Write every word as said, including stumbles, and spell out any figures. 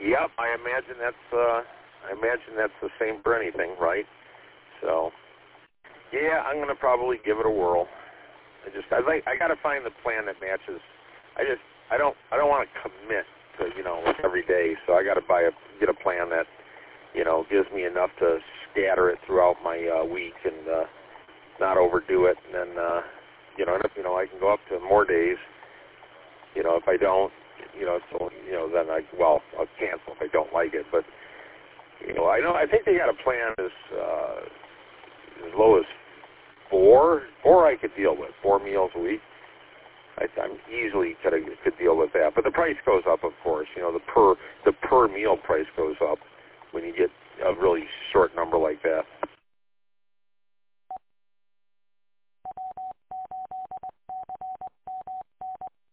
Yep, I imagine that's uh, I imagine that's the same for anything, right? So, yeah, I'm gonna probably give it a whirl. I just I like I gotta find the plan that matches. I just I don't I don't want to commit to you know every day, so I gotta buy a get a plan that you know gives me enough to scatter it throughout my uh, week and uh, not overdo it, and then uh, you know and if, you know I can go up to more days. You know if I don't, you know so you know then I well I'll cancel if I don't like it, but you know I know I think they got a plan as uh, as low as four four I could deal with four meals a week. I, I'm easily could could deal with that, but the price goes up, of course. You know, the per the per meal price goes up when you get a really short number like that.